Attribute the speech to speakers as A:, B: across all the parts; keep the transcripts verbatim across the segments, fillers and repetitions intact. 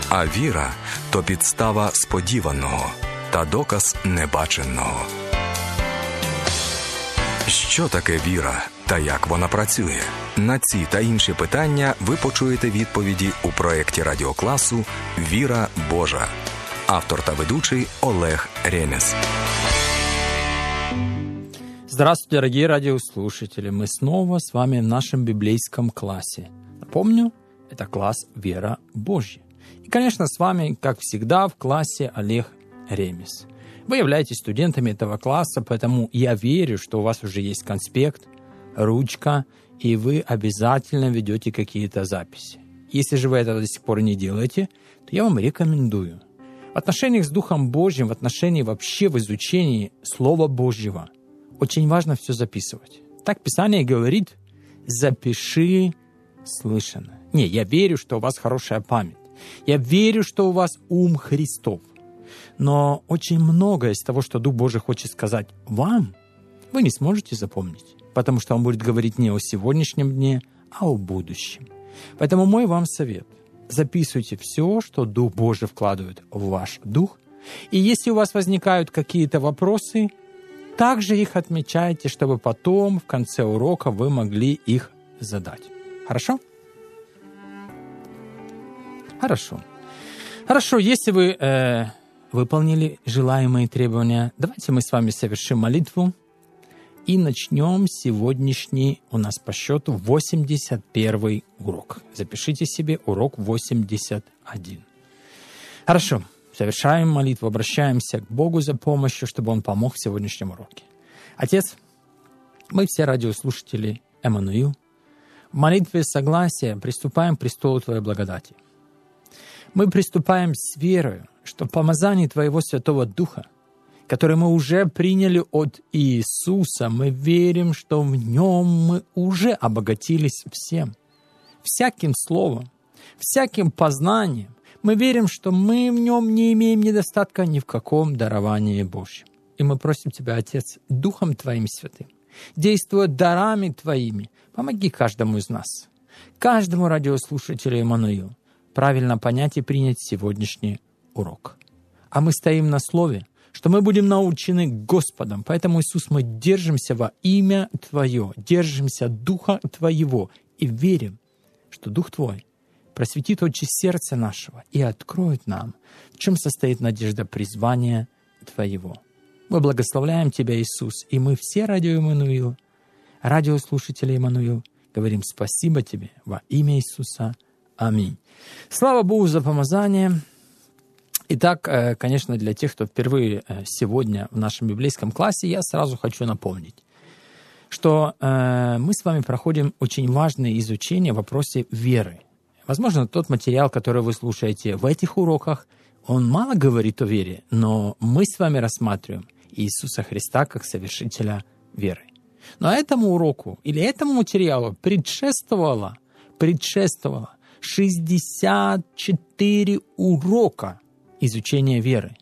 A: А віра – то підстава сподіваного та доказ небаченого. Що таке віра та як вона працює? На ці та інші питання ви почуєте відповіді у проєкті радіокласу «Віра Божа». Автор та ведучий Олег Ремес.
B: Здравствуйте, дорогие радиослушатели! Мы снова с вами в нашем библейском классе. Напомню, это класс «Вера Божья». И, конечно, с вами, как всегда, в классе Олег Ремес. Вы являетесь студентами этого класса, поэтому я верю, что у вас уже есть конспект, ручка, и вы обязательно ведете какие-то записи. Если же вы это до сих пор не делаете, то я вам рекомендую. В отношениях с Духом Божьим, в отношении вообще в изучении Слова Божьего очень важно все записывать. Так Писание говорит: «Запиши слышанное». Не, я верю, что у вас хорошая память. Я верю, что у вас ум Христов. Но очень многое из того, что Дух Божий хочет сказать вам, вы не сможете запомнить, потому что Он будет говорить не о сегодняшнем дне, а о будущем. Поэтому мой вам совет: записывайте все, что Дух Божий вкладывает в ваш дух. И если у вас возникают какие-то вопросы, также их отмечайте, чтобы потом, в конце урока, вы могли их задать. Хорошо? Хорошо. Хорошо, если вы э, выполнили желаемые требования, давайте мы с вами совершим молитву и начнем сегодняшний у нас по счету восемьдесят первый урок. Запишите себе урок восемьдесят один. Хорошо. Совершаем молитву, обращаемся к Богу за помощью, чтобы Он помог в сегодняшнем уроке. Отец, мы все радиослушатели Эммануил, в молитве согласия приступаем к престолу Твоей благодати. Мы приступаем с верою, что помазание Твоего Святого Духа, которое мы уже приняли от Иисуса, мы верим, что в Нем мы уже обогатились всем, всяким словом, всяким познанием. Мы верим, что мы в Нем не имеем недостатка ни в каком даровании Божьем. И мы просим Тебя, Отец, Духом Твоим Святым, действуя дарами Твоими, помоги каждому из нас, каждому радиослушателю Эммануил, правильно понять и принять сегодняшний урок. А мы стоим на слове, что мы будем научены Господом. Поэтому, Иисус, мы держимся во имя Твое, держимся Духа Твоего и верим, что Дух Твой просветит очи сердца нашего и откроет нам, в чем состоит надежда призвания Твоего. Мы благословляем Тебя, Иисус, и мы все радио Эммануил, радиослушатели Эммануил, говорим спасибо Тебе во имя Иисуса. Аминь. Слава Богу за помазание. Итак, конечно, для тех, кто впервые сегодня в нашем библейском классе, я сразу хочу напомнить, что мы с вами проходим очень важное изучение в вопросе веры. Возможно, тот материал, который вы слушаете в этих уроках, он мало говорит о вере, но мы с вами рассматриваем Иисуса Христа как совершителя веры. Но этому уроку или этому материалу предшествовало, предшествовало шестьдесят четыре урока изучения веры.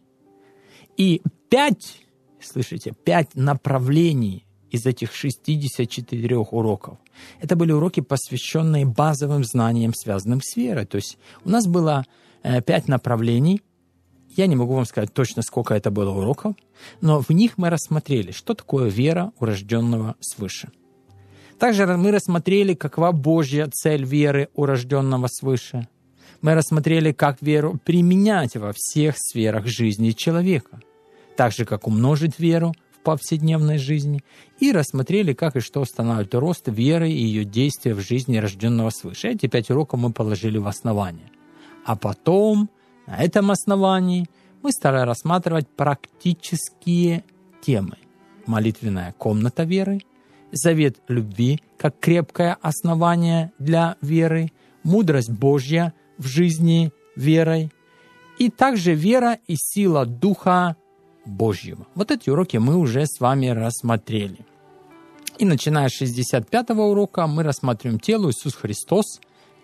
B: И пять, слышите, пять направлений из этих шестидесяти четырёх уроков. Это были уроки, посвященные базовым знаниям, связанным с верой. То есть у нас было э, пять направлений. Я не могу вам сказать точно, сколько это было уроков, но в них мы рассмотрели, что такое вера у рожденного свыше. Также мы рассмотрели, какова Божья цель веры у рожденного свыше. Мы рассмотрели, как веру применять во всех сферах жизни человека, так же, как умножить веру повседневной жизни, и рассмотрели, как и что устанавливает рост веры и ее действия в жизни рожденного свыше. Эти пять уроков мы положили в основание. А потом, на этом основании, мы стали рассматривать практические темы. Молитвенная комната веры, завет любви как крепкое основание для веры, мудрость Божья в жизни верой, и также вера и сила Духа Божьего. Вот эти уроки мы уже с вами рассмотрели. И начиная с шестьдесят пятого урока мы рассматриваем тело Иисус Христос.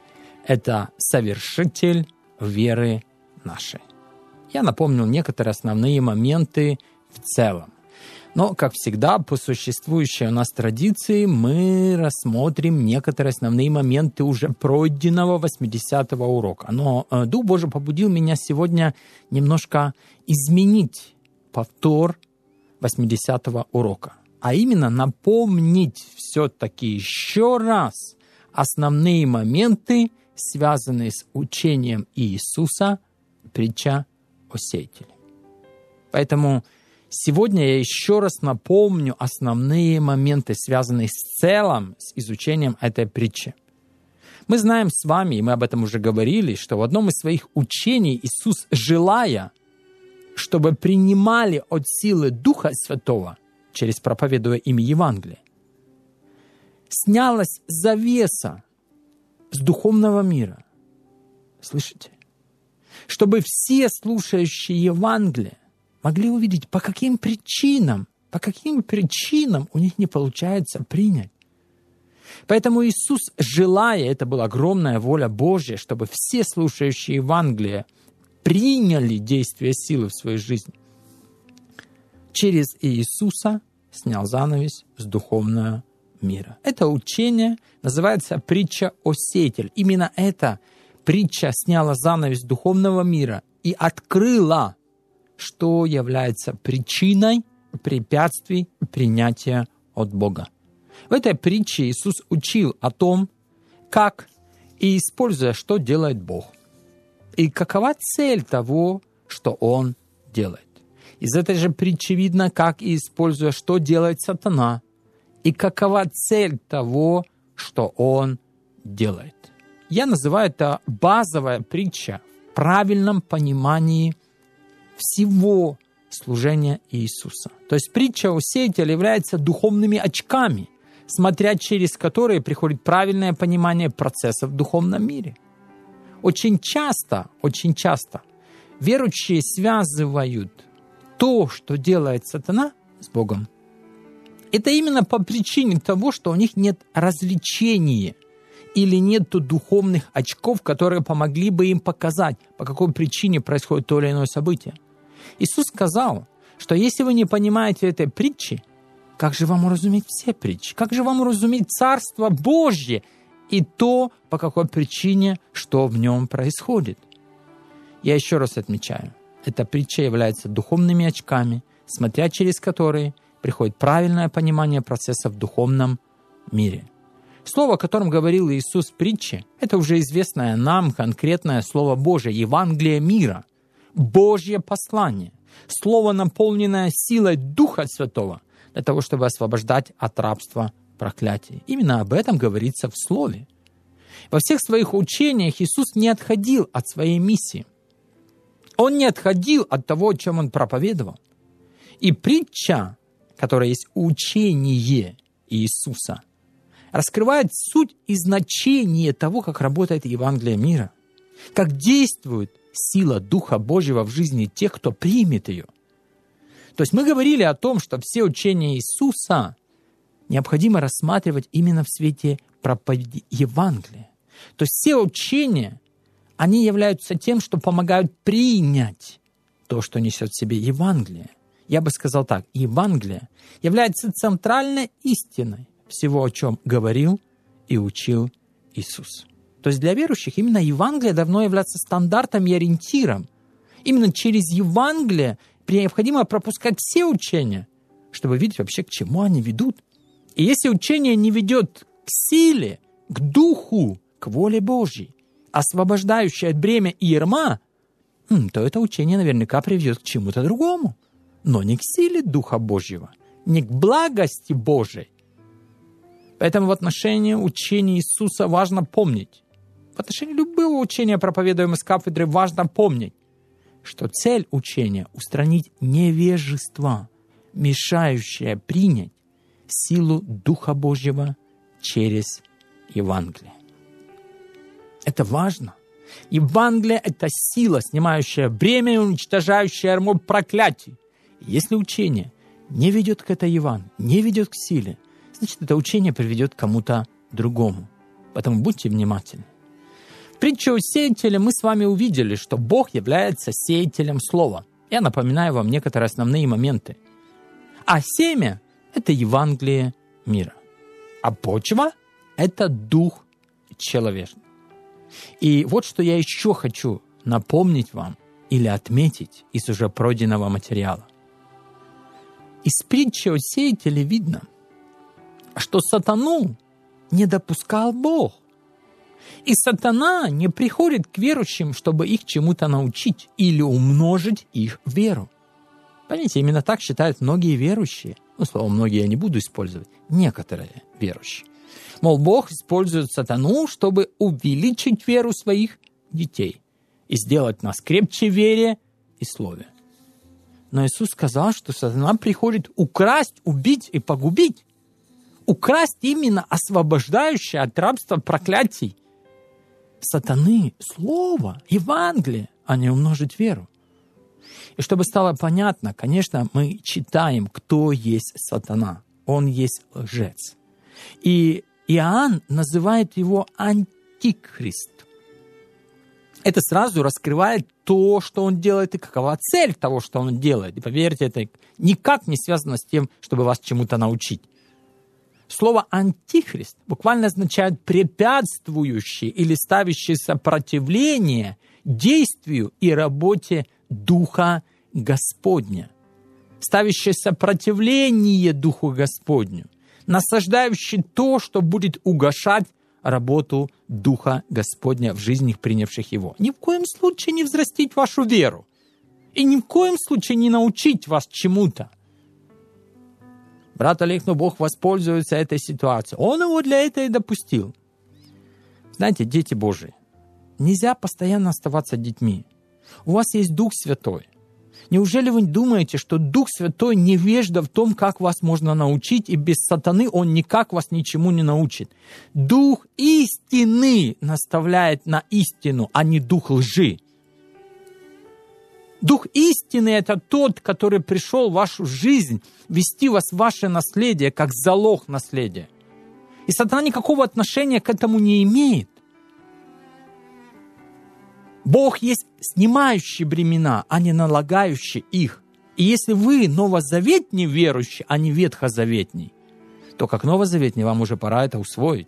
B: Это совершитель веры нашей. Я напомнил некоторые основные моменты в целом. Но, как всегда, по существующей у нас традиции мы рассмотрим некоторые основные моменты уже пройденного восьмидесятого урока. Но Дух Божий побудил меня сегодня немножко изменить повтор восьмидесятого урока, а именно напомнить все-таки еще раз основные моменты, связанные с учением Иисуса, притча о сеятеле. Поэтому сегодня я еще раз напомню основные моменты, связанные с целым, с изучением этой притчи. Мы знаем с вами, и мы об этом уже говорили, что в одном из своих учений Иисус, желая, чтобы принимали от силы Духа Святого, через проповедуя им Евангелие, снялась завеса с духовного мира. Слышите? Чтобы все слушающие Евангелие могли увидеть, по каким причинам, по каким причинам у них не получается принять. Поэтому Иисус, желая, это была огромная воля Божья, чтобы все слушающие Евангелие приняли действие силы в своей жизни, через Иисуса снял занавес с духовного мира. Это учение называется притча о сеятеле. Именно эта притча сняла занавес духовного мира и открыла, что является причиной препятствий принятия от Бога. В этой притче Иисус учил о том, как и используя, что делает Бог, и какова цель того, что Он делает. Из этой же притчи видно, как и используя, что делает сатана, и какова цель того, что он делает. Я называю это базовая притча в правильном понимании всего служения Иисуса. То есть притча о сеятеле является духовными очками, смотря через которые приходит правильное понимание процессов в духовном мире. Очень часто, очень часто верующие связывают то, что делает сатана, с Богом. Это именно по причине того, что у них нет развлечения или нет духовных очков, которые помогли бы им показать, по какой причине происходит то или иное событие. Иисус сказал, что если вы не понимаете этой притчи, как же вам уразуметь все притчи? Как же вам уразуметь Царство Божье и то, по какой причине, что в нем происходит? Я еще раз отмечаю, эта притча является духовными очками, смотря через которые приходит правильное понимание процесса в духовном мире. Слово, о котором говорил Иисус в притче, это уже известное нам конкретное Слово Божие, Евангелие мира, Божье послание, Слово, наполненное силой Духа Святого, для того, чтобы освобождать от рабства проклятия. Именно об этом говорится в Слове. Во всех своих учениях Иисус не отходил от своей миссии. Он не отходил от того, о чем Он проповедовал. И притча, которая есть учение Иисуса, раскрывает суть и значение того, как работает Евангелие мира, как действует сила Духа Божьего в жизни тех, кто примет ее. То есть мы говорили о том, что все учения Иисуса необходимо рассматривать именно в свете проповеди Евангелия. То есть все учения, они являются тем, что помогают принять то, что несет в себе Евангелие. Я бы сказал так, Евангелие является центральной истиной всего, о чем говорил и учил Иисус. То есть для верующих именно Евангелие должно являться стандартом и ориентиром. Именно через Евангелие необходимо пропускать все учения, чтобы видеть вообще, к чему они ведут. И если учение не ведет к силе, к духу, к воле Божьей, освобождающее от бремя и ярма, то это учение наверняка приведет к чему-то другому, но не к силе Духа Божьего, не к благости Божией. Поэтому в отношении учения Иисуса важно помнить, в отношении любого учения, проповедуемого с кафедры, важно помнить, что цель учения – устранить невежество, мешающее принять силу Духа Божьего через Евангелие. Это важно. Евангелие – это сила, снимающая бремя и уничтожающая ярмо проклятий. Если учение не ведет к этой Евангелию, не ведет к силе, значит, это учение приведет к кому-то другому. Поэтому будьте внимательны. В притче о сеятеле мы с вами увидели, что Бог является сеятелем слова. Я напоминаю вам некоторые основные моменты. А семя – это Евангелие мира. А почва – это дух человека. И вот что я еще хочу напомнить вам или отметить из уже пройденного материала. Из притчи о сеятеле видно, что сатану не допускал Бог. И сатана не приходит к верующим, чтобы их чему-то научить или умножить их веру. Понимаете, именно так считают многие верующие. Ну, слово «многие» я не буду использовать. Некоторые верующие. Мол, Бог использует сатану, чтобы увеличить веру своих детей и сделать нас крепче в вере и слове. Но Иисус сказал, что сатана приходит украсть, убить и погубить. Украсть именно освобождающее от рабства проклятий сатаны слово, Евангелие, а не умножить веру. И чтобы стало понятно, конечно, мы читаем, кто есть сатана. Он есть лжец. И Иоанн называет его антихрист. Это сразу раскрывает то, что он делает, и какова цель того, что он делает. И поверьте, это никак не связано с тем, чтобы вас чему-то научить. Слово «антихрист» буквально означает «препятствующий» или «ставящий сопротивление действию и работе Духа Господня». Ставящий сопротивление Духу Господню. Насаждающий то, что будет угошать работу Духа Господня в жизнях, принявших Его. Ни в коем случае не взрастить вашу веру. И ни в коем случае не научить вас чему-то. Брат Олег, но Бог воспользуется этой ситуацией. Он его для этого и допустил. Знаете, дети Божии, нельзя постоянно оставаться детьми. У вас есть Дух Святой. Неужели вы думаете, что Дух Святой невежда в том, как вас можно научить, и без сатаны Он никак вас ничему не научит? Дух истины наставляет на истину, а не дух лжи. Дух истины – это тот, который пришел в вашу жизнь вести вас в ваше наследие, как залог наследия. И сатана никакого отношения к этому не имеет. Бог есть снимающий бремена, а не налагающий их. И если вы новозаветний верующий, а не ветхозаветний, то как новозаветний вам уже пора это усвоить.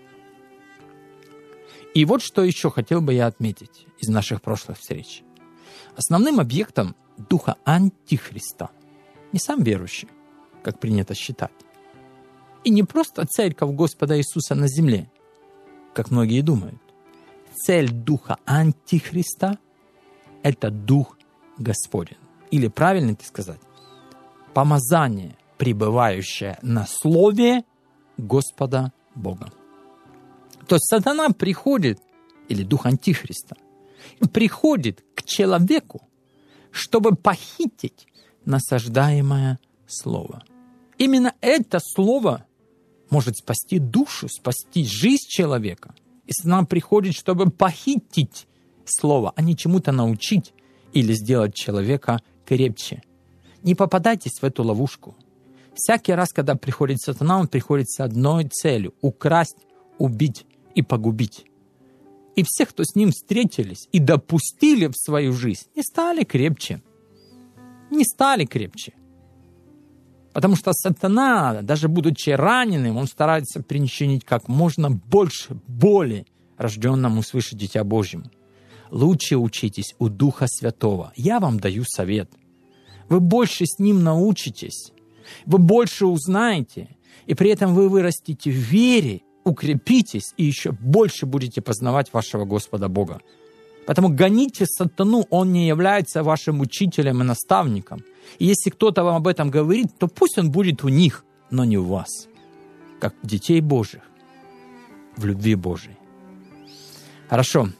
B: И вот что еще хотел бы я отметить из наших прошлых встреч. Основным объектом духа антихриста не сам верующий, как принято считать, и не просто церковь Господа Иисуса на земле, как многие думают. Цель духа антихриста – это дух Господень. Или правильно это сказать, помазание, пребывающее на слове Господа Бога. То есть сатана приходит, или дух антихриста, приходит к человеку, чтобы похитить насаждаемое слово. Именно это слово может спасти душу, спасти жизнь человека. И сатана приходит, чтобы похитить слово, а не чему-то научить или сделать человека крепче. Не попадайтесь в эту ловушку. Всякий раз, когда приходит сатана, он приходит с одной целью – украсть, убить и погубить. И все, кто с ним встретились и допустили в свою жизнь, не стали крепче. Не стали крепче. Потому что сатана, даже будучи раненым, он старается причинить как можно больше боли рожденному свыше Дитя Божьему. Лучше учитесь у Духа Святого. Я вам даю совет. Вы больше с ним научитесь, вы больше узнаете, и при этом вы вырастете в вере, укрепитесь и еще больше будете познавать вашего Господа Бога. Поэтому гоните сатану, он не является вашим учителем и наставником. И если кто-то вам об этом говорит, то пусть он будет у них, но не у вас, как детей Божьих, в любви Божией. Хорошо.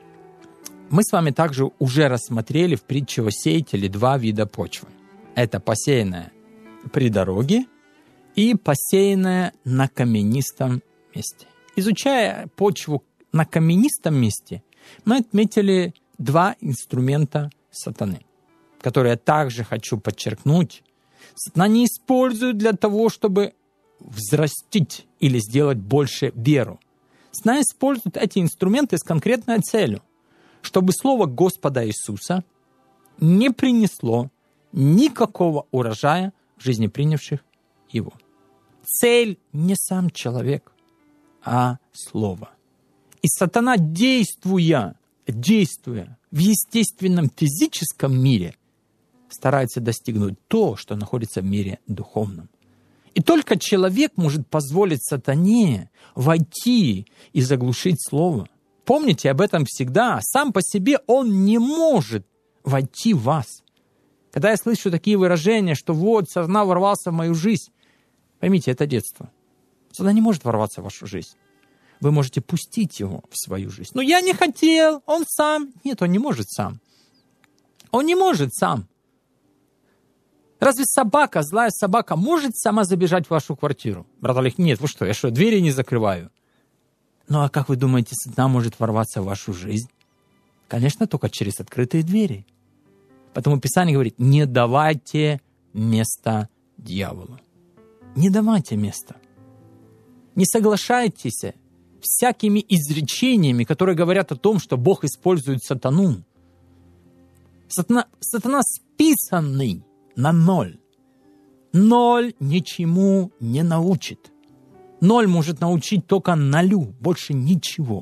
B: Мы с вами также уже рассмотрели в притче о сеятеле два вида почвы. Это посеянная при дороге и посеянная на каменистом месте. Изучая почву на каменистом месте, мы отметили два инструмента сатаны, которые я также хочу подчеркнуть. Сатана не использует для того, чтобы взрастить или сделать больше веру. Сатана использует эти инструменты с конкретной целью, чтобы слово Господа Иисуса не принесло никакого урожая в жизни принявших его. Цель не сам человек, а слово. И сатана, действуя, действуя в естественном физическом мире, старается достигнуть то, что находится в мире духовном. И только человек может позволить сатане войти и заглушить слово. Помните об этом всегда. Сам по себе он не может войти в вас. Когда я слышу такие выражения, что вот сатана ворвался в мою жизнь, поймите, это детство. Сатана не может ворваться в вашу жизнь. Вы можете пустить его в свою жизнь. Но я не хотел, он сам. Нет, он не может сам. Он не может сам. Разве собака, злая собака, может сама забежать в вашу квартиру? Брат Олег, нет, вы что, я что, двери не закрываю? Ну а как вы думаете, сатана может ворваться в вашу жизнь? Конечно, только через открытые двери. Поэтому Писание говорит, не давайте места дьяволу. Не давайте места. Не соглашайтесь всякими изречениями, которые говорят о том, что Бог использует сатану. Сатана, сатана списанный на ноль. Ноль ничему не научит. Ноль может научить только нулю, больше ничего.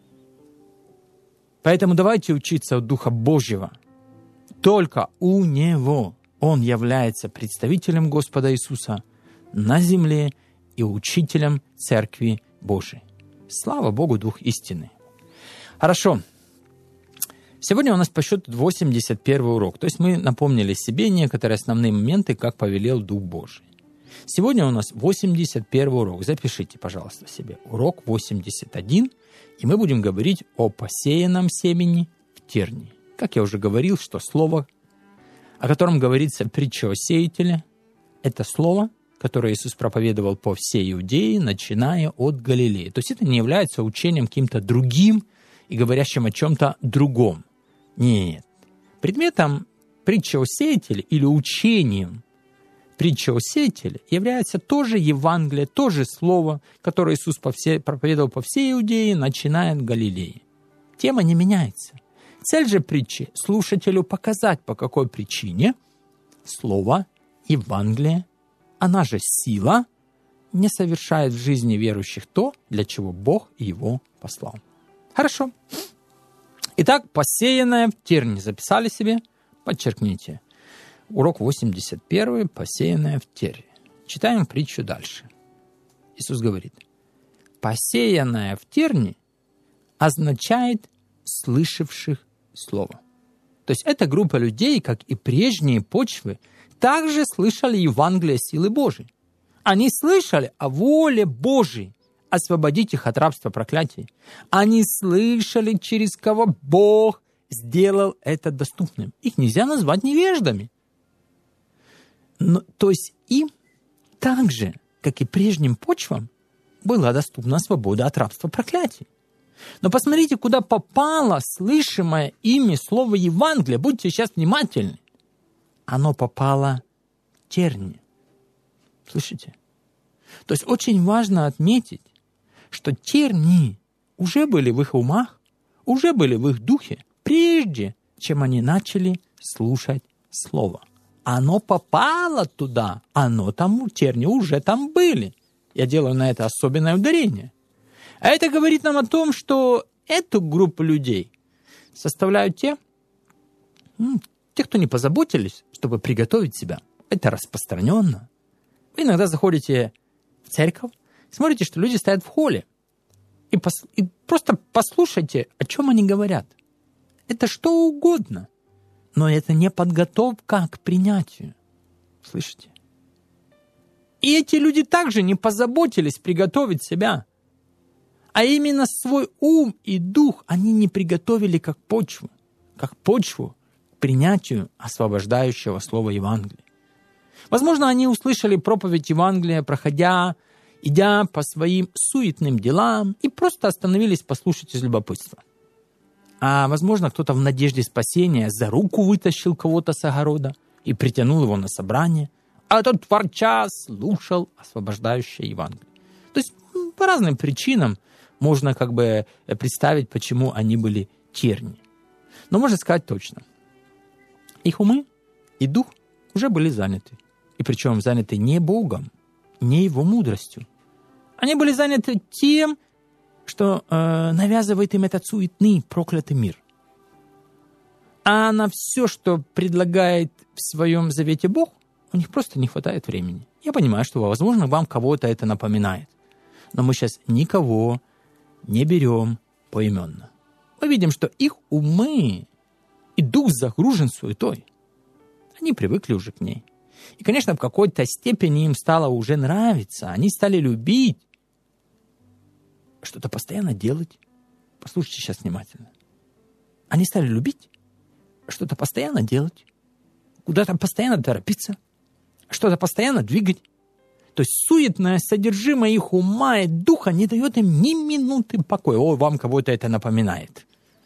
B: Поэтому давайте учиться у Духа Божьего. Только у Него Он является представителем Господа Иисуса на земле и учителем Церкви Божией. Слава Богу, Дух истины. Хорошо. Сегодня у нас по счету восемьдесят первый урок. То есть мы напомнили себе некоторые основные моменты, как повелел Дух Божий. Сегодня у нас восемьдесят первый урок. Запишите, пожалуйста, себе. Урок восемьдесят один. И мы будем говорить о посеянном семени в тернии. Как я уже говорил, что слово, о котором говорится притча о сеятеле, это слово, которое Иисус проповедовал по всей Иудее, начиная от Галилеи. То есть это не является учением каким-то другим и говорящим о чем-то другом. Нет. Предметом притчи о сеятеле или учением притчи о сеятеле является тоже Евангелие, тоже слово, которое Иисус по всей, проповедовал по всей Иудее, начиная от Галилеи. Тема не меняется. Цель же притчи – слушателю показать, по какой причине слово, Евангелие, она же сила, не совершает в жизни верующих то, для чего Бог его послал. Хорошо. Итак, посеянное в тернии. Записали себе? Подчеркните. Урок восемьдесят один. Посеянное в тернии. Читаем притчу дальше. Иисус говорит, посеянное в тернии означает слышавших слово. То есть эта группа людей, как и прежние почвы, также слышали Евангелие силы Божией. Они слышали о воле Божией освободить их от рабства проклятия. Они слышали, через кого Бог сделал это доступным. Их нельзя назвать невеждами. Но, то есть им так же, как и прежним почвам, была доступна свобода от рабства проклятия. Но посмотрите, куда попало слышимое ими слово Евангелия. Будьте сейчас внимательны. Оно попало в тернии. Слышите? То есть очень важно отметить, что тернии уже были в их умах, уже были в их духе, прежде чем они начали слушать слово. Оно попало туда, оно там, тернии уже там были. Я делаю на это особенное ударение. А это говорит нам о том, что эту группу людей составляют те, те, кто не позаботились, чтобы приготовить себя. Это распространенно. Вы иногда заходите в церковь, смотрите, что люди стоят в холле, и, пос, и просто послушайте, о чем они говорят. Это что угодно, но это не подготовка к принятию. Слышите? И эти люди также не позаботились приготовить себя. А именно свой ум и дух они не приготовили как почву, как почву к принятию освобождающего слова Евангелия. Возможно, они услышали проповедь Евангелия, проходя, идя по своим суетным делам, и просто остановились послушать из любопытства. А возможно, кто-то в надежде спасения за руку вытащил кого-то с огорода и притянул его на собрание, а тот ворча слушал освобождающее Евангелие. То есть по разным причинам можно как бы представить, почему они были тернии. Но можно сказать точно. Их умы и дух уже были заняты. И причем заняты не Богом, не Его мудростью. Они были заняты тем, что э, навязывает им этот суетный, проклятый мир. А на все, что предлагает в своем завете Бог, у них просто не хватает времени. Я понимаю, что, возможно, вам кого-то это напоминает. Но мы сейчас никого не берем поименно. Мы видим, что их умы и дух загружен суетой. Они привыкли уже к ней. И, конечно, в какой-то степени им стало уже нравиться. Они стали любить что-то постоянно делать. Послушайте сейчас внимательно. Они стали любить что-то постоянно делать, куда-то постоянно торопиться, что-то постоянно двигать. То есть суетное содержимое их ума и духа не дает им ни минуты покоя. О, вам кого-то это напоминает.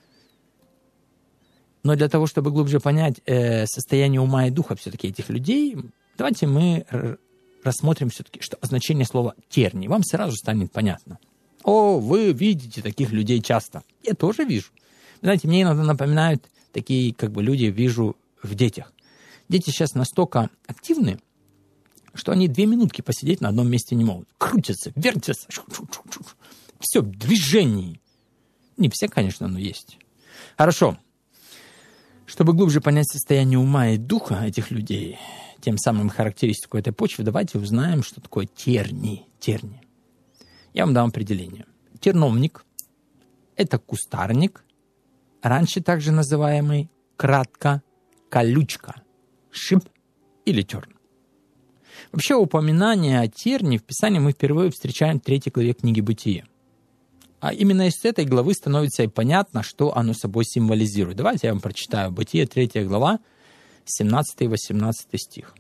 B: Но для того, чтобы глубже понять э, состояние ума и духа все-таки этих людей, давайте мы р- рассмотрим все-таки, что значение слова «терни». Вам сразу станет понятно. О, вы видите таких людей часто. Я тоже вижу. Знаете, мне иногда напоминают такие как бы люди, вижу в детях. Дети сейчас настолько активны, что они две минутки посидеть на одном месте не могут. Крутятся, вертятся. Все в движении. Не все, конечно, но есть. Хорошо. Чтобы глубже понять состояние ума и духа этих людей, тем самым характеристику этой почвы, давайте узнаем, что такое терни. Терни. Я вам дам определение. Терновник – это кустарник, раньше также называемый кратко колючка, шип или терн. Вообще упоминание о терне в Писании мы впервые встречаем в третьей главе книги Бытия. А именно из этой главы становится и понятно, что оно собой символизирует. Давайте я вам прочитаю. Бытие, третья глава, семнадцатый и восемнадцатый стих.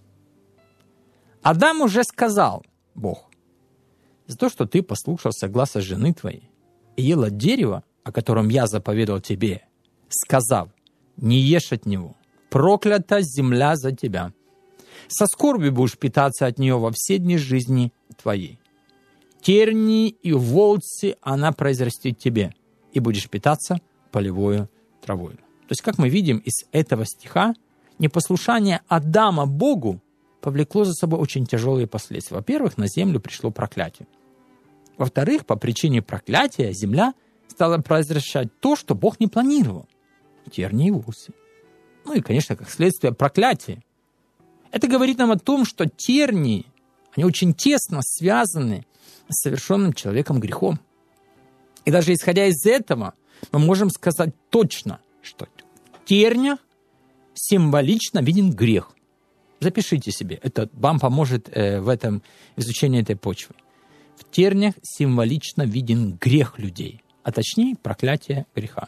B: «Адам уже сказал, Бог, за то, что ты послушался гласа жены твоей и ел от дерева, о котором я заповедал тебе, сказав, не ешь от него, проклята земля за тебя. Со скорбью будешь питаться от нее во все дни жизни твоей. Терни и волцы она произрастет тебе, и будешь питаться полевою травою». То есть, как мы видим из этого стиха, непослушание Адама Богу повлекло за собой очень тяжелые последствия. Во-первых, на землю пришло проклятие. Во-вторых, по причине проклятия земля стала произрастать то, что Бог не планировал. Терни и волцы. Ну и, конечно, как следствие проклятия. Это говорит нам о том, что терни, они очень тесно связаны с совершенным человеком грехом. И даже исходя из этого, мы можем сказать точно, что в тернях символично виден грех. Запишите себе, это вам поможет э, в этом изучении этой почвы. В тернях символично виден грех людей, а точнее проклятие греха.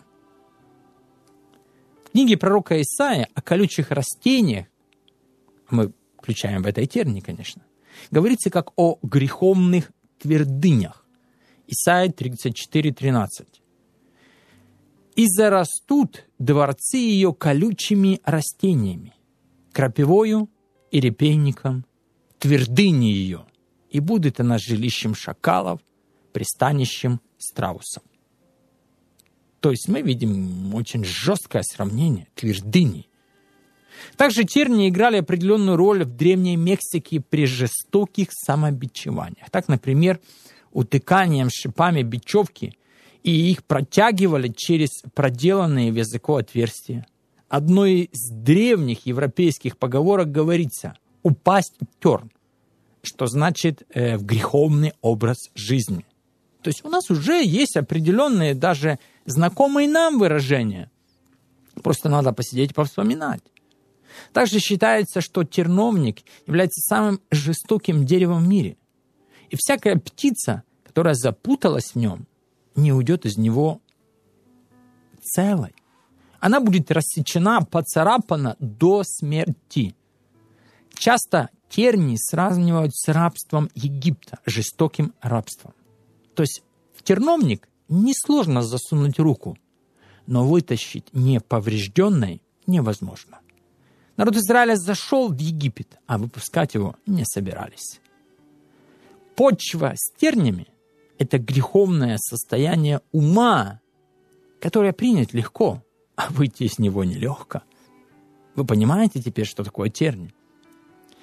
B: В книге пророка Исаия о колючих растениях, мы включаем в это и тернии, конечно, говорится как о греховных твердынях. Исайя тридцать четыре тринадцать. «И зарастут дворцы ее колючими растениями, крапивою и репейником, твердыни ее, и будет она жилищем шакалов, пристанищем страусов». То есть мы видим очень жесткое сравнение твердыней. Также тернии играли определенную роль в Древней Мексике при жестоких самобичеваниях. Так, например, утыканием шипами бечевки, и их протягивали через проделанные в языку отверстия. Одной из древних европейских поговорок говорится «упасть в терн», что значит э, в греховный образ жизни. То есть у нас уже есть определенные даже знакомые нам выражения. Просто надо посидеть и повспоминать. Также считается, что терновник является самым жестоким деревом в мире. И всякая птица, которая запуталась в нем, не уйдет из него целой. Она будет рассечена, поцарапана до смерти. Часто тернии сравнивают с рабством Египта, жестоким рабством. То есть в терновник несложно засунуть руку, но вытащить неповрежденной невозможно. Народ Израиля зашел в Египет, а выпускать его не собирались. Почва с тернями – это греховное состояние ума, которое принять легко, а выйти из него нелегко. Вы понимаете теперь, что такое терни?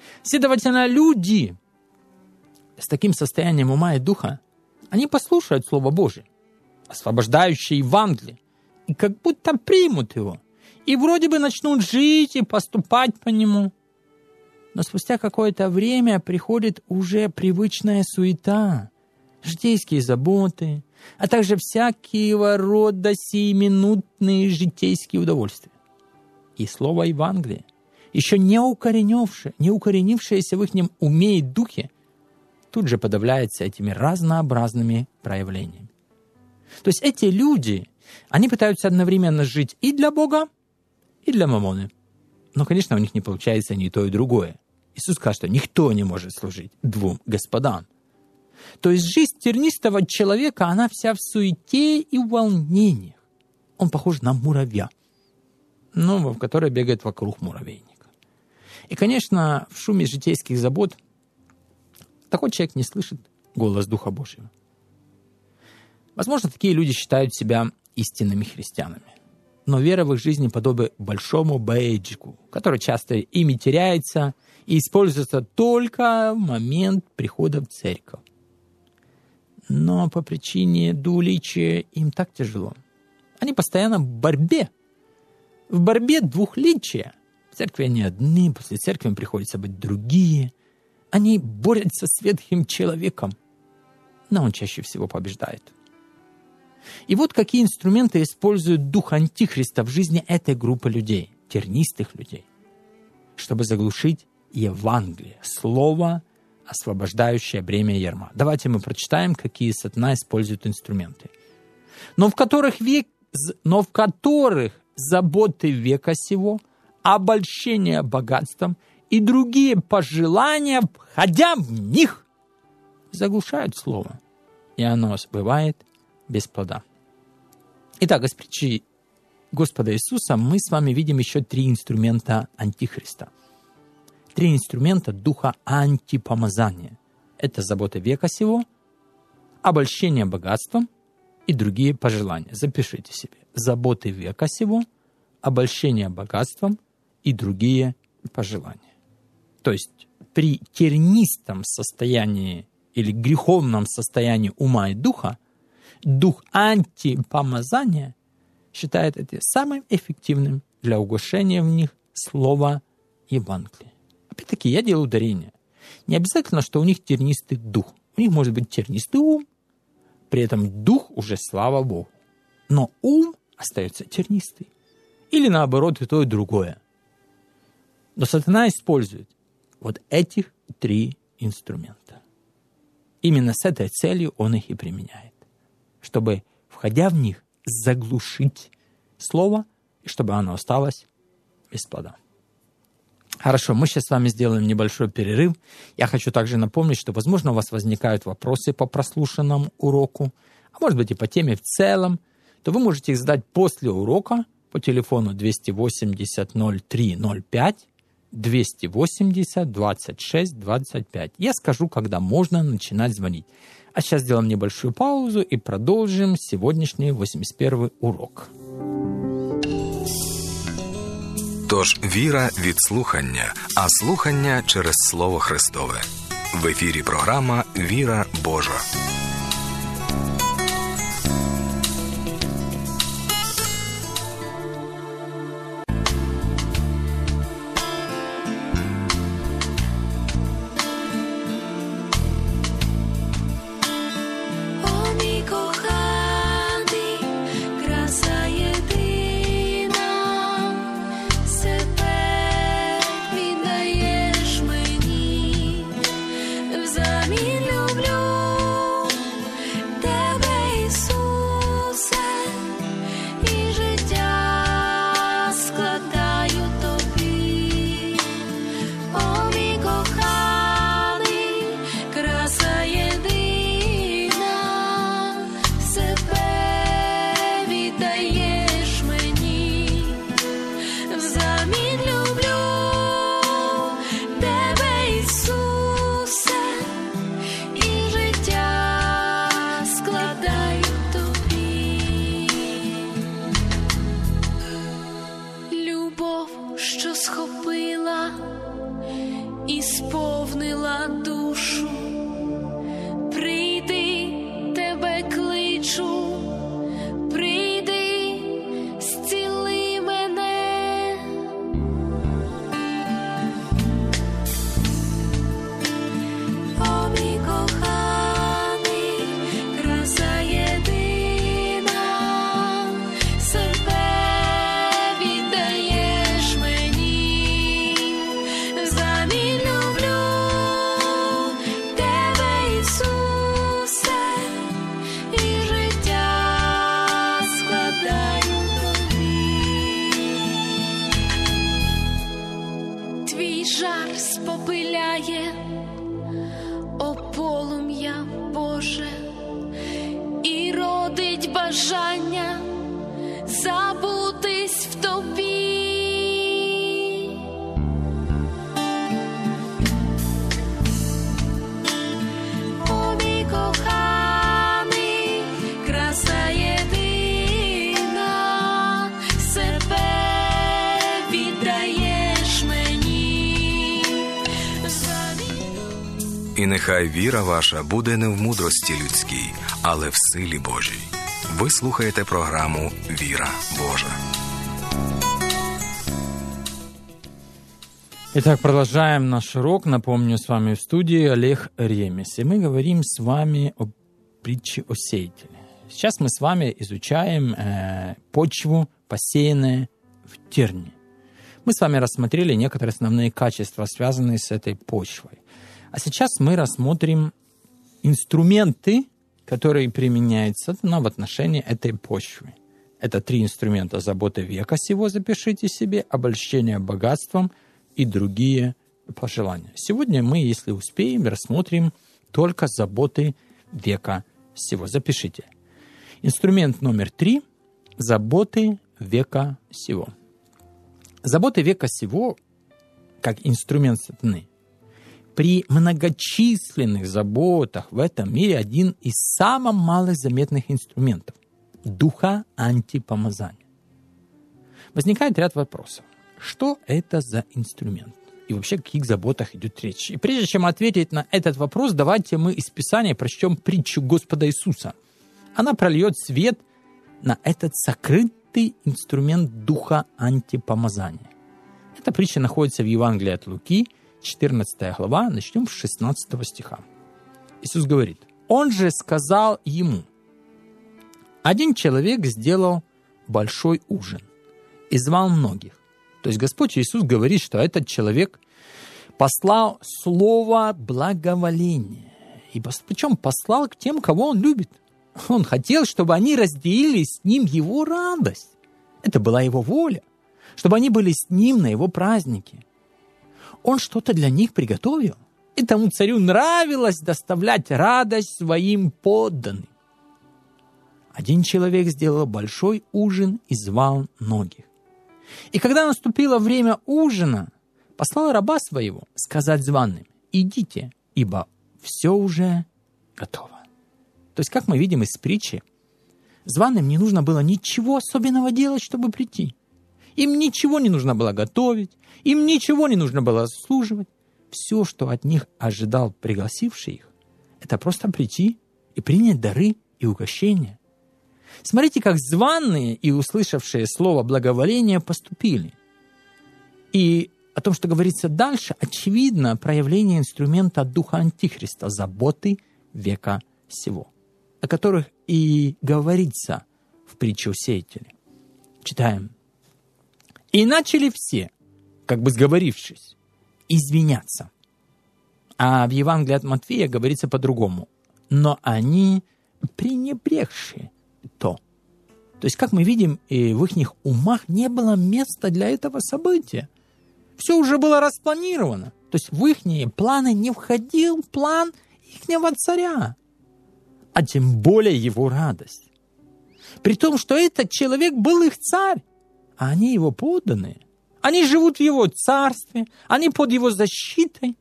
B: Следовательно, люди с таким состоянием ума и духа, они послушают Слово Божие, освобождающее Евангелие, и как будто примут его, и вроде бы начнут жить и поступать по нему. Но спустя какое-то время приходит уже привычная суета, житейские заботы, а также всякого рода сиюминутные житейские удовольствия. И слово Евангелия, еще не укоренившее, не укоренившееся в их уме и духе, тут же подавляется этими разнообразными проявлениями. То есть эти люди, они пытаются одновременно жить и для Бога, и для мамоны. Но, конечно, у них не получается ни то, и другое. Иисус сказал, что никто не может служить двум господам. То есть жизнь тернистого человека, она вся в суете и волнениях. Он похож на муравья, ну, в который бегает вокруг муравейника. И, конечно, в шуме житейских забот такой человек не слышит голос Духа Божьего. Возможно, такие люди считают себя истинными христианами. Но вера в их жизни подобна большому бейджику, который часто ими теряется и используется только в момент прихода в церковь. Но по причине двуличия им так тяжело. Они постоянно в борьбе. В борьбе двухличия. В церкви они одни, после церкви им приходится быть другие. Они борются с ветхим человеком, но он чаще всего побеждает. И вот какие инструменты использует дух Антихриста в жизни этой группы людей, тернистых людей, чтобы заглушить Евангелие, слово, освобождающее бремя ярма. Давайте мы прочитаем, какие сатана использует инструменты. Но в которых, век, но в которых заботы века сего, обольщение богатством и другие пожелания, входя в них, заглушают слово, и оно бывает без плода. Итак, из притчи Господа Иисуса мы с вами видим еще три инструмента Антихриста. Три инструмента духа антипомазания. Это забота века сего, обольщение богатством и другие пожелания. Запишите себе. Заботы века сего, обольщение богатством и другие пожелания. То есть при тернистом состоянии или греховном состоянии ума и духа дух антипомазания считает это самым эффективным для угошения в них слова Евангелия. Опять-таки, я делаю ударение. Не обязательно, что у них тернистый дух. У них может быть тернистый ум, при этом дух уже, слава Богу. Но ум остается тернистый. Или наоборот, и то, и другое. Но сатана использует вот этих три инструмента. Именно с этой целью он их и применяет. Чтобы, входя в них, заглушить слово, и чтобы оно осталось без плода. Хорошо, мы сейчас с вами сделаем небольшой перерыв. Я хочу также напомнить, что, возможно, у вас возникают вопросы по прослушанному уроку, а может быть и по теме в целом, то вы можете их задать после урока по телефону двести восемьдесят ноль три ноль пять, двести восемьдесят двадцать шесть двадцать пять. Я скажу, когда можно начинать звонить. А сейчас сделаем небольшую паузу и продолжим сегодняшний восемьдесят первый урок.
A: Тож віра від слухання, а слухання через Слово Христове. В ефірі програма «Віра Божа».
C: І сповнила душу, прийди, тебе кличу, прийди, зціли мене. О, мій коханий, краса єдина, себе віддаєш мені, взамін люблю тебе, Ісусе, і життя складаю тобі. Твій жар спопиляє, о полум'я Боже, і родить бажання забутись в тобі. О, мій коханий, краса єдина, себе віддаєш мені.
A: І нехай віра ваша буде не в мудрості людській, але в силі Божій. Ви слухаєте програму «Віра Божа».
B: Итак, продолжаем наш урок. Напомню, с вами в студии Олег Ремес. И мы говорим с вами о притче о сеятеле. Сейчас мы с вами изучаем э, почву, посеянную в терне. Мы с вами рассмотрели некоторые основные качества, связанные с этой почвой. А сейчас мы рассмотрим инструменты, которые применяются ну, в отношении этой почвы. Это три инструмента: заботы века сего, запишите себе, обольщение богатством и другие пожелания. Сегодня мы, если успеем, рассмотрим только заботы века сего. Запишите. Инструмент номер три – заботы века сего. Заботы века сего, как инструмент сатаны, при многочисленных заботах в этом мире один из самых малозаметных инструментов – духа антипомазания. Возникает ряд вопросов. Что это за инструмент? И вообще, о каких заботах идет речь? И прежде чем ответить на этот вопрос, давайте мы из Писания прочтем притчу Господа Иисуса. Она прольет свет на этот сокрытый инструмент духа антипомазания. Эта притча находится в Евангелии от Луки, четырнадцатая глава, начнем с шестнадцатого стиха. Иисус говорит: «Он же сказал ему: один человек сделал большой ужин и звал многих». То есть Господь Иисус говорит, что этот человек послал слово благоволения. И причем послал к тем, кого он любит. Он хотел, чтобы они разделили с ним его радость. Это была его воля, чтобы они были с ним на его празднике. Он что-то для них приготовил. Этому царю нравилось доставлять радость своим подданным. Один человек сделал большой ужин и звал многих. И когда наступило время ужина, послал раба своего сказать званым: идите, ибо все уже готово. То есть, как мы видим из притчи, званым не нужно было ничего особенного делать, чтобы прийти. Им ничего не нужно было готовить, им ничего не нужно было служивать. Все, что от них ожидал пригласивший их, это просто прийти и принять дары и угощения. Смотрите, как званые и услышавшие слово благоволения поступили. И о том, что говорится дальше, очевидно проявление инструмента духа Антихриста, заботы века сего, о которых и говорится в притче о сеятеле. Читаем. «И начали все, как бы сговорившись, извиняться». А в Евангелии от Матфея говорится по-другому. «Но они пренебрегшие то». То есть, как мы видим, и в их умах не было места для этого события. Все уже было распланировано. То есть, в их планы не входил план ихнего царя, а тем более его радость. При том, что этот человек был их царь, а они его подданные. Они живут в его царстве, они под его защитой.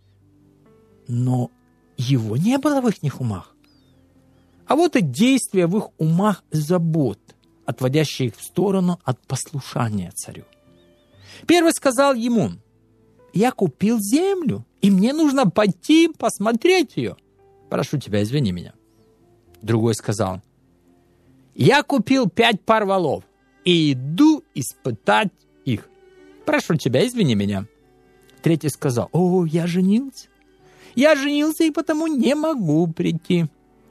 B: Но его не было в их умах. А вот и действия в их умах забот, отводящие их в сторону от послушания царю. Первый сказал ему: я купил землю, и мне нужно пойти посмотреть ее. Прошу тебя, извини меня. Другой сказал, я купил пять пар волов и иду испытать их. Прошу тебя, извини меня. Третий сказал, о, я женился. Я женился и потому не могу прийти.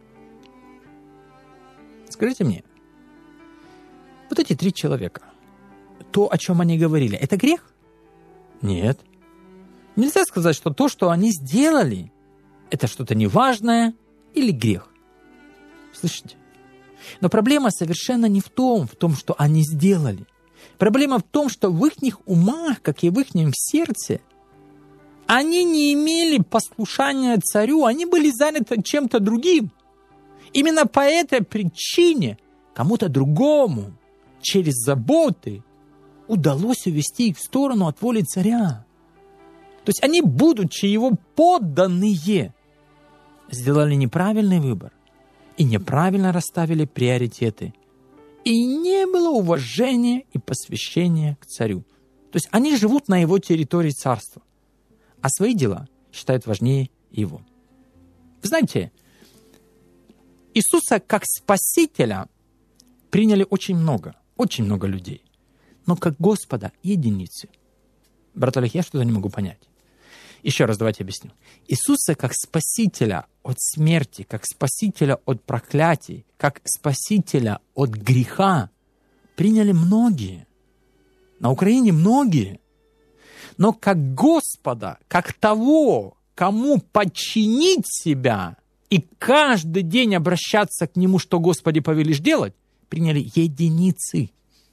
B: Скажите мне, вот эти три человека, то, о чем они говорили, это грех? Нет. Нельзя сказать, что то, что они сделали, это что-то неважное или грех. Слышите? Но проблема совершенно не в том, в том, что они сделали. Проблема в том, что в их умах, как и в их сердце, они не имели послушания царю, они были заняты чем-то другим. Именно по этой причине кому-то другому через заботы удалось увести их в сторону от воли царя. То есть они, будучи его подданные, сделали неправильный выбор и неправильно расставили приоритеты. И не было уважения и посвящения к царю. То есть они живут на его территории царства, а свои дела считают важнее его. Вы знаете, Иисуса как Спасителя приняли очень много, очень много людей. Но как Господа единицы. Брат Олег, я что-то не могу понять. Еще раз давайте объясню. Иисуса как Спасителя от смерти, как Спасителя от проклятий, как Спасителя от греха приняли многие. На Украине многие. Но как Господа, как того, кому подчинить себя и каждый день обращаться к Нему, что Господи повелишь делать, приняли единицы.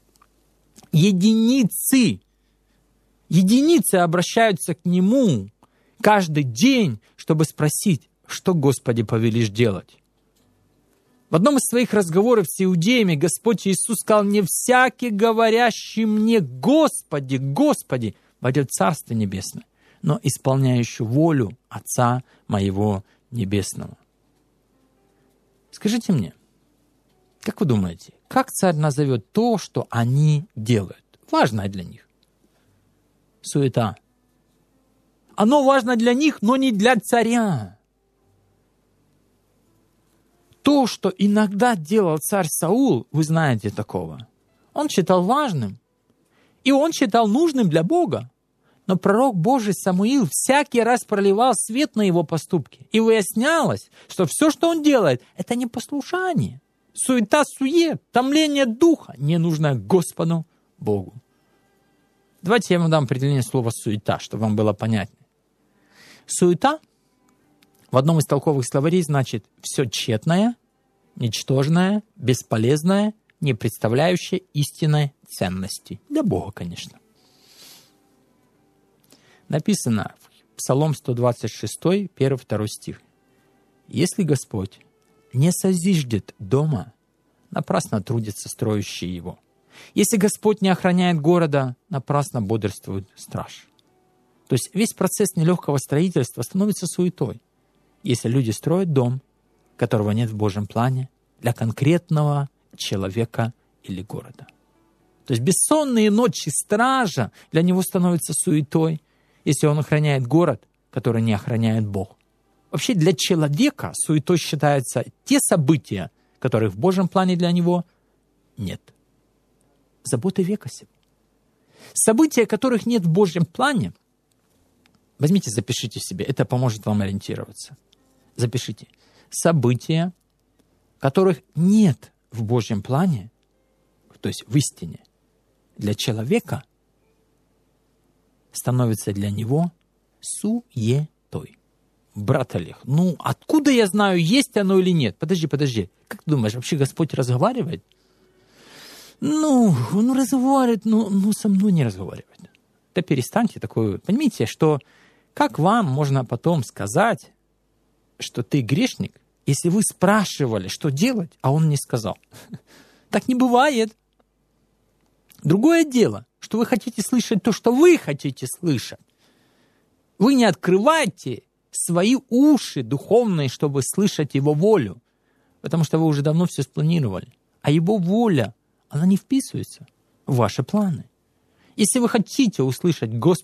B: Единицы. Единицы обращаются к Нему каждый день, чтобы спросить, что Господи повелишь делать. В одном из своих разговоров с иудеями Господь Иисус сказал, не всякий, говорящий мне Господи, Господи, войдет в Царство Небесное, но исполняющий волю Отца моего Небесного. Скажите мне, как вы думаете, как царь назовет то, что они делают? Важное для них. Суета. Оно важно для них, но не для царя. То, что иногда делал царь Саул, вы знаете такого, он считал важным. И он считал нужным для Бога. Но пророк Божий Самуил всякий раз проливал свет на его поступки. И выяснялось, что все, что он делает, это не послушание. Суета-сует, томление духа, не нужно Господу Богу. Давайте я вам дам определение слова «суета», чтобы вам было понятнее. Суета в одном из толковых словарей значит все тщетное, ничтожное, бесполезное, не представляющее истинной ценности. Для Бога, конечно. Написано в Псалом сто двадцать шесть, первый-второй стих. «Если Господь не созиждет дома, напрасно трудятся строящие его. Если Господь не охраняет города, напрасно бодрствует страж». То есть весь процесс нелегкого строительства становится суетой, если люди строят дом, которого нет в Божьем плане, для конкретного человека или города. То есть бессонные ночи стража для него становятся суетой, если он охраняет город, который не охраняет Бог. Вообще для человека суетой считаются те события, которых в Божьем плане для него нет. Заботы века сего. События, которых нет в Божьем плане, возьмите, запишите себе, это поможет вам ориентироваться. Запишите. События, которых нет в Божьем плане, то есть в истине, для человека становится для него суетой. Брат Олег, ну откуда я знаю, есть оно или нет? Подожди, подожди. Как ты думаешь, вообще Господь разговаривает? Ну, он разговаривает, но, но со мной не разговаривает. Да перестаньте такое. Понимаете, что как вам можно потом сказать, что ты грешник, если вы спрашивали, что делать, а он не сказал? Так не бывает. Другое дело, что вы хотите слышать то, что вы хотите слышать. Вы не открываете свои уши духовные, чтобы слышать Его волю, потому что вы уже давно все спланировали. А Его воля, она не вписывается в ваши планы. Если вы хотите услышать Господа,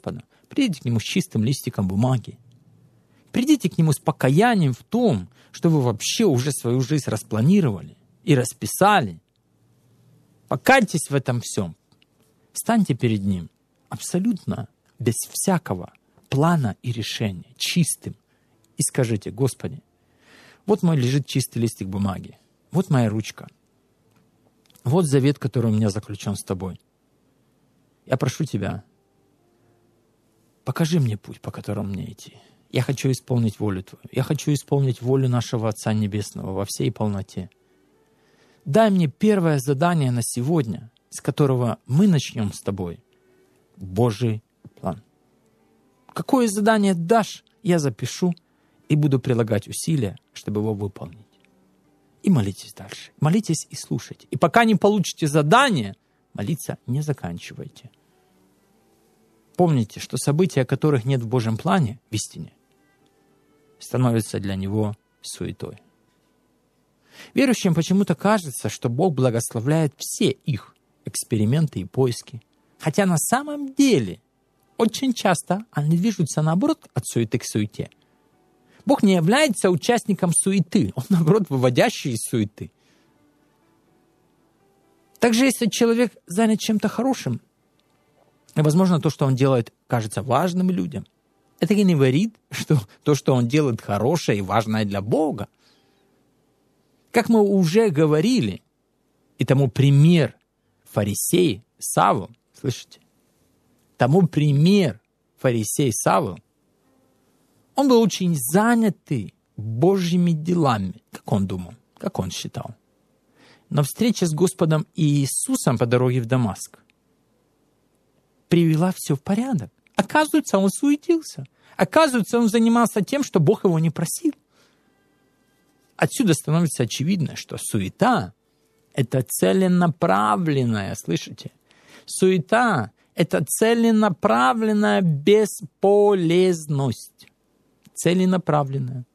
B: Придите к Нему с чистым листиком бумаги. Придите к Нему с покаянием в том, что вы вообще уже свою жизнь распланировали и расписали. Покайтесь в этом всем. Встаньте перед Ним абсолютно без всякого плана и решения, чистым. И скажите: Господи, вот мой лежит чистый листик бумаги, вот моя ручка, вот завет, который у меня заключен с Тобой. Я прошу Тебя, покажи мне путь, по которому мне идти. Я хочу исполнить волю Твою. Я хочу исполнить волю нашего Отца Небесного во всей полноте. Дай мне первое задание на сегодня, с которого мы начнем с Тобой. Божий план. Какое задание дашь, я запишу и буду прилагать усилия, чтобы его выполнить. И молитесь дальше. Молитесь и слушайте. И пока не получите задание, молиться не заканчивайте. Помните, что события, которых нет в Божьем плане, в истине, становятся для него суетой. Верующим почему-то кажется, что Бог благословляет все их эксперименты и поиски. Хотя на самом деле очень часто они движутся, наоборот, от суеты к суете. Бог не является участником суеты, Он, наоборот, выводящий из суеты. Также, если человек занят чем-то хорошим, и, возможно, то, что он делает, кажется важным людям, это и не говорит, что то, что он делает, хорошее и важное для Бога. Как мы уже говорили, и тому пример фарисей Савл, слышите? Тому пример фарисей Савл, он был очень занятый Божьими делами, как он думал, как он считал. Но встреча с Господом Иисусом по дороге в Дамаск привела все в порядок. Оказывается, он суетился. Оказывается, он занимался тем, что Бог его не просил. Отсюда становится очевидно, что суета – это целенаправленная, слышите? Суета – это целенаправленная бесполезность. Целенаправленная.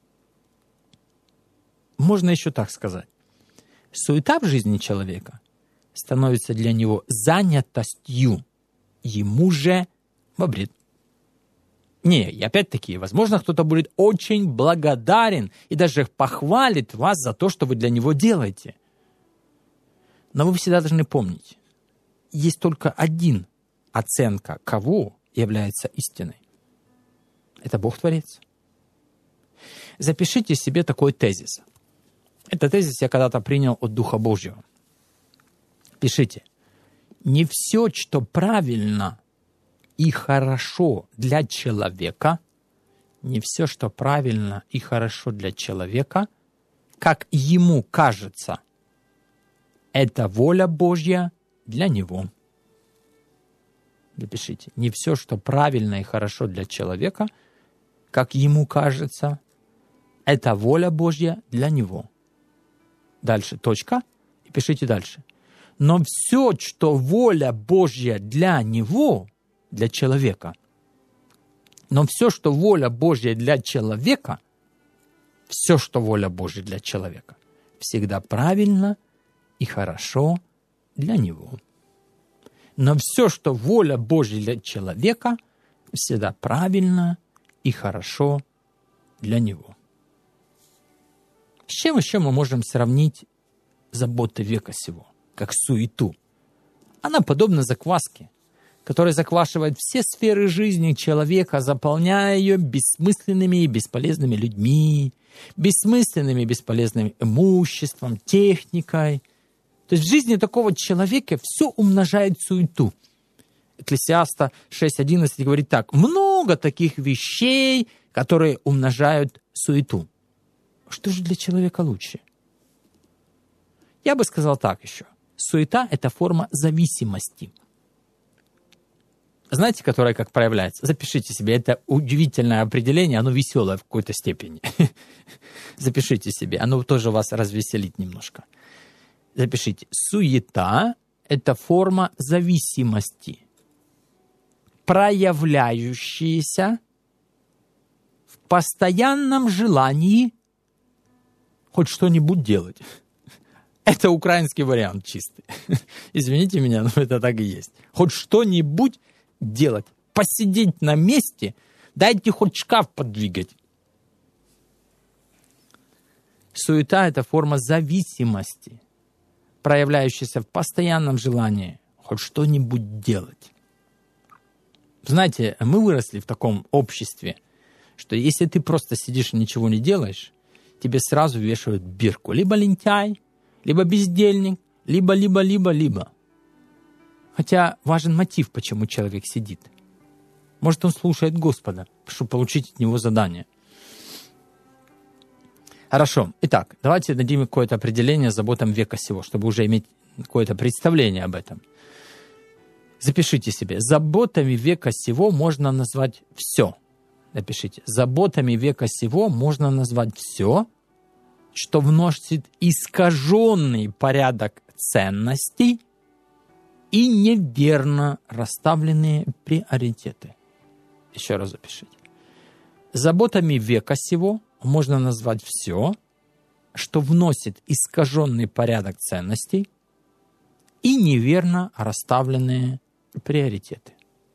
B: Можно еще так сказать. Суета в жизни человека становится для него занятостью. Ему же во вред. Не, и опять-таки, возможно, кто-то будет очень благодарен и даже похвалит вас за то, что вы для него делаете. Но вы всегда должны помнить, есть только один оценка, кого является истиной. Это Бог-творец. Запишите себе такой тезис. Этот тезис я когда-то принял от Духа Божьего. Пишите. Не все, что правильно и хорошо для человека, не все, что правильно и хорошо для человека, как ему кажется, это воля Божья для него. Запишите. Не все, что правильно и хорошо для человека, как ему кажется, это воля Божья для него. Дальше точка. И пишите дальше. Но все, что воля Божья для него, для человека, но все, что воля Божья для человека, все, что воля Божья для человека, всегда правильно и хорошо для него. Но все, что воля Божья для человека, всегда правильно и хорошо для него. С чем еще мы можем сравнить заботы века сего, как суету? Она подобна закваске, которая заквашивает все сферы жизни человека, заполняя ее бессмысленными и бесполезными людьми, бессмысленными и бесполезным имуществом, техникой. То есть в жизни такого человека все умножает суету. Экклесиаста шесть одиннадцать говорит так: много таких вещей, которые умножают суету. Что же для человека лучше? Я бы сказал так еще. Суета – это форма зависимости. Знаете, которая как проявляется? Запишите себе. Это удивительное определение, оно веселое в какой-то степени. Запишите себе. Оно тоже вас развеселит немножко. Запишите. Суета – это форма зависимости, проявляющаяся в постоянном желании хоть что-нибудь делать. Это украинский вариант чистый. Извините меня, но это так и есть. Хоть что-нибудь делать. посидеть на месте, дайте хоть шкаф подвигать. Суета – это форма зависимости, проявляющаяся в постоянном желании хоть что-нибудь делать. Знаете, мы выросли в таком обществе, что если ты просто сидишь и ничего не делаешь, тебе сразу вешают бирку. Либо лентяй, либо бездельник, либо, либо, либо, либо. Хотя важен мотив, почему человек сидит. Может, он слушает Господа, чтобы получить от него задание. Хорошо. Итак, давайте дадим какое-то определение заботам века сего, чтобы уже иметь какое-то представление об этом. Запишите себе. Заботами века сего можно назвать все. Напишите. Заботами века сего можно назвать все, что вносит искаженный порядок ценностей и неверно расставленные приоритеты. Еще раз запишите. Заботами века сего можно назвать все, что вносит искаженный порядок ценностей и неверно расставленные приоритеты.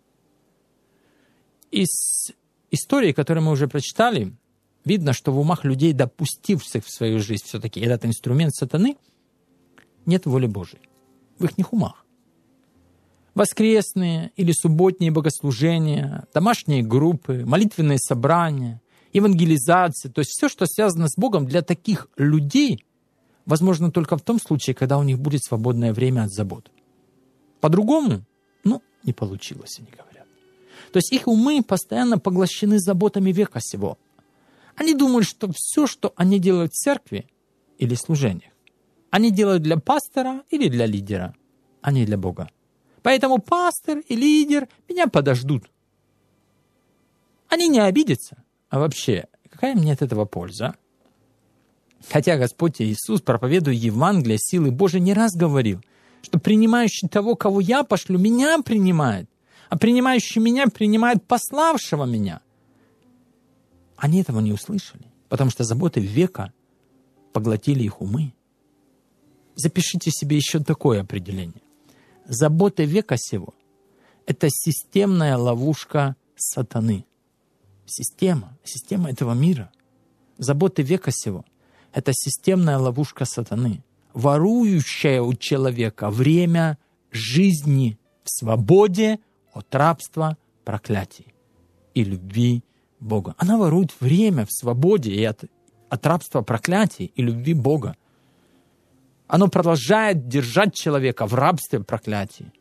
B: Из истории, которую мы уже прочитали, видно, что в умах людей, допустивших в свою жизнь все-таки этот инструмент сатаны, нет воли Божией. В их умах. Воскресные или субботние богослужения, домашние группы, молитвенные собрания, евангелизация, то есть все, что связано с Богом, для таких людей возможно только в том случае, когда у них будет свободное время от забот. По-другому, ну, не получилось, они говорят. То есть их умы постоянно поглощены заботами века сего. Они думают, что все, что они делают в церкви или служениях, они делают для пастора или для лидера, а не для Бога. Поэтому пастор и лидер меня подождут. Они не обидятся. А вообще, какая мне от этого польза? Хотя Господь Иисус, проповедуя Евангелие силы Божией, не раз говорил, что принимающий того, кого я пошлю, меня принимает, а принимающий меня принимает пославшего меня. Они этого не услышали, потому что заботы века поглотили их умы. Запишите себе еще такое определение. Заботы века сего – это системная ловушка сатаны. Система, система этого мира. Заботы века сего – это системная ловушка сатаны, ворующая у человека время жизни в свободе от рабства, проклятий и любви Бога. Она ворует время в свободе и от, от рабства, проклятий и любви Бога. Оно продолжает держать человека в рабстве, проклятии.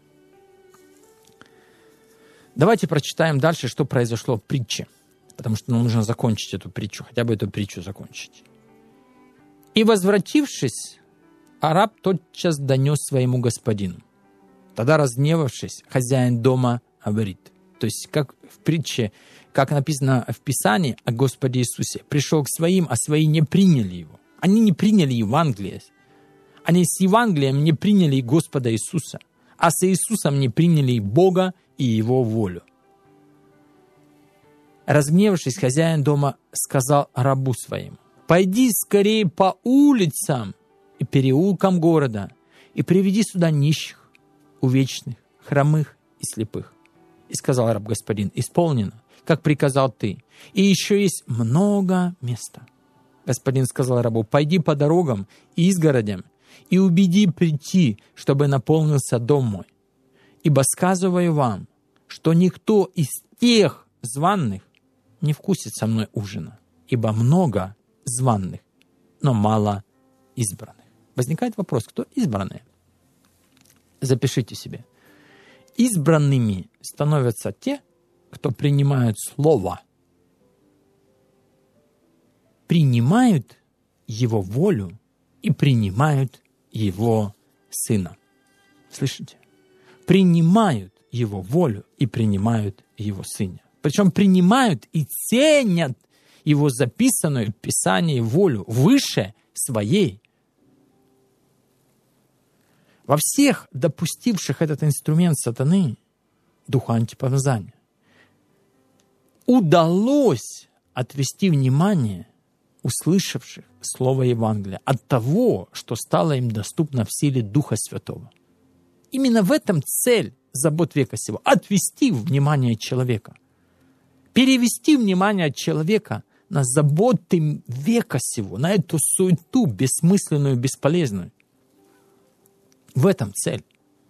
B: Давайте прочитаем дальше, что произошло в притче. Потому что нам нужно закончить эту притчу, хотя бы эту притчу закончить. «И, возвратившись, араб тотчас донес своему господину. Тогда, разгневавшись, хозяин дома говорит». То есть, как в притче, как написано в Писании о Господе Иисусе. «Пришел к своим, а свои не приняли его». Они не приняли Евангелие. Они с Евангелием не приняли Господа Иисуса, а с Иисусом не приняли и Бога, и Его волю. Разгневавшись, хозяин дома сказал рабу своему: «Пойди скорее по улицам и переулкам города и приведи сюда нищих, увечных, хромых и слепых». И сказал раб: «Господин, исполнено, как приказал ты, и еще есть много места». Господин сказал рабу: «Пойди по дорогам и изгородям и убеди прийти, чтобы наполнился дом мой. Ибо сказываю вам, что никто из тех званых не вкусит со мной ужина, ибо много званых, но мало избранных». Возникает вопрос, кто избранные? Запишите себе. Избранными становятся те, кто принимают Слово, принимают Его волю и принимают Его Сына. Слышите? Принимают Его волю и принимают Его Сына. Причем принимают и ценят Его записанную в Писании волю выше своей. Во всех допустивших этот инструмент сатаны, духа антипомазания, удалось отвести внимание услышавших слово Евангелия от того, что стало им доступно в силе Духа Святого. Именно в этом цель забот века сего. Отвести внимание человека. Перевести внимание человека на заботы века сего, на эту суету бессмысленную, бесполезную. В этом цель.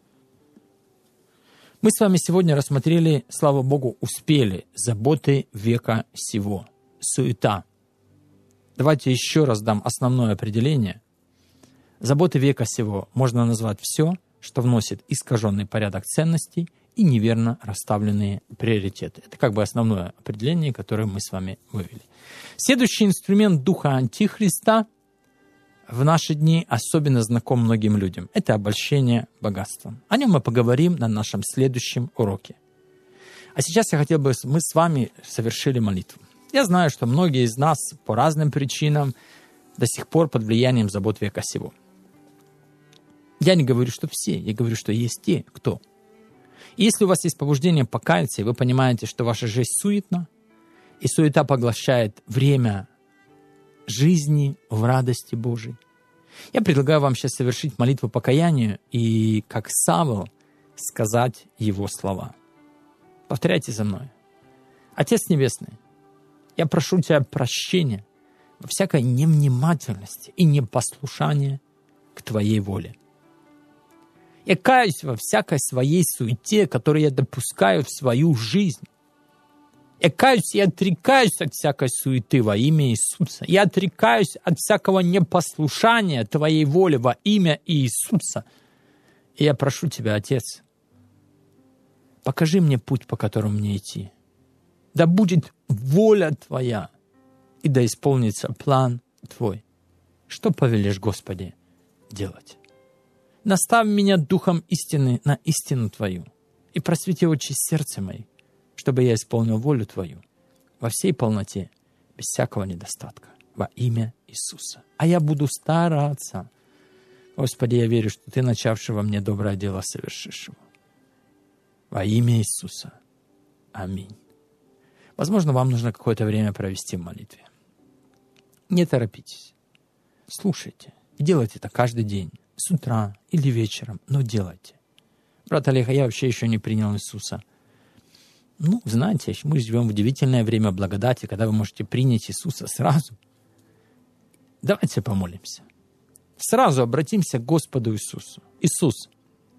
B: Мы с вами сегодня рассмотрели, слава Богу, успели заботы века сего. Суета. Давайте еще раз дам основное определение. Заботы века сего можно назвать все, что вносит искаженный порядок ценностей и неверно расставленные приоритеты. Это как бы основное определение, которое мы с вами вывели. Следующий инструмент духа Антихриста в наши дни особенно знаком многим людям. Это обольщение богатством. О нем мы поговорим на нашем следующем уроке. А сейчас я хотел бы, мы с вами совершили молитву. Я знаю, что многие из нас по разным причинам до сих пор под влиянием забот века сего. Я не говорю, что все, я говорю, что есть те, кто. И если у вас есть побуждение покаяться, и вы понимаете, что ваша жизнь суетна, и суета поглощает время жизни в радости Божией, я предлагаю вам сейчас совершить молитву покаяния и, как Савл, сказать его слова. Повторяйте за мной. Отец Небесный, я прошу Тебя прощения во всякой невнимательности и непослушании к Твоей воле. Я каюсь во всякой своей суете, которую я допускаю в свою жизнь. Я каюсь и отрекаюсь от всякой суеты во имя Иисуса. Я отрекаюсь от всякого непослушания Твоей воле во имя Иисуса. И я прошу Тебя, Отец, покажи мне путь, по которому мне идти. Да будет воля Твоя, и да исполнится план Твой. Что повелишь, Господи, делать? Наставь меня духом истины на истину Твою и просвети очи сердца мои, чтобы я исполнил волю Твою во всей полноте, без всякого недостатка, во имя Иисуса. А я буду стараться. Господи, я верю, что Ты, начавший во мне доброе дело, совершишь его. Во имя Иисуса. Аминь. Возможно, вам нужно какое-то время провести в молитве. Не торопитесь. Слушайте. И делайте это каждый день. С утра или вечером, но делайте. Брат Олег, а я вообще еще не принял Иисуса. Ну, знаете, мы живем в удивительное время благодати, когда вы можете принять Иисуса сразу. Давайте помолимся. Сразу обратимся к Господу Иисусу. Иисус,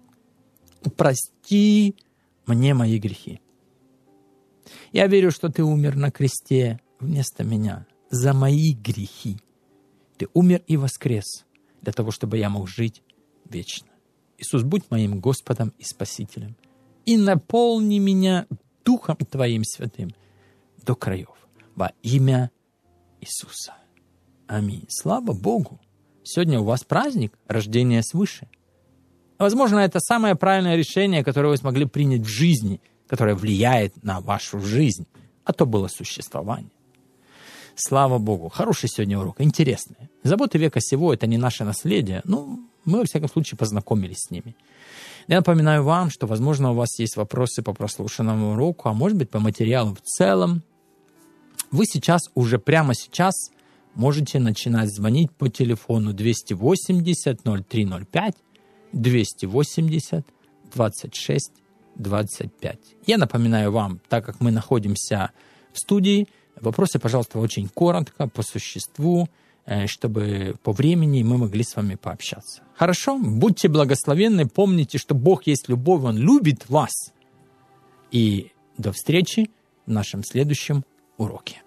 B: прости мне мои грехи. Я верю, что Ты умер на кресте вместо меня за мои грехи. Ты умер и воскрес для того, чтобы я мог жить вечно. Иисус, будь моим Господом и Спасителем. И наполни меня Духом Твоим Святым до краев. Во имя Иисуса. Аминь. Слава Богу. Сегодня у вас праздник рождения свыше. Возможно, это самое правильное решение, которое вы смогли принять в жизни, которое влияет на вашу жизнь. А то было существование. Слава Богу. Хороший сегодня урок. Интересный. Заботы века сего — это не наше наследие. Ну, мы, во всяком случае, познакомились с ними. Я напоминаю вам, что, возможно, у вас есть вопросы по прослушанному уроку, а может быть, по материалу в целом. Вы сейчас, уже прямо сейчас, можете начинать звонить по телефону двести восемьдесят ноль три ноль пять, двести восемьдесят двадцать шесть двадцать пять. Я напоминаю вам, так как мы находимся в студии, вопросы, пожалуйста, очень коротко, по существу, чтобы по времени мы могли с вами пообщаться. Хорошо? Будьте благословенны, помните, что Бог есть любовь, Он любит вас. И до встречи в нашем следующем уроке.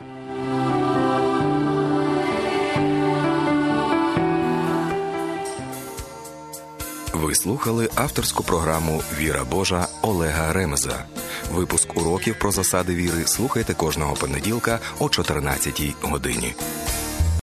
A: Ви слухали авторську програму «Віра Божа» Олега Ремеза. Випуск уроків про засади віри слухайте кожного понеділка о чотирнадцятій годині.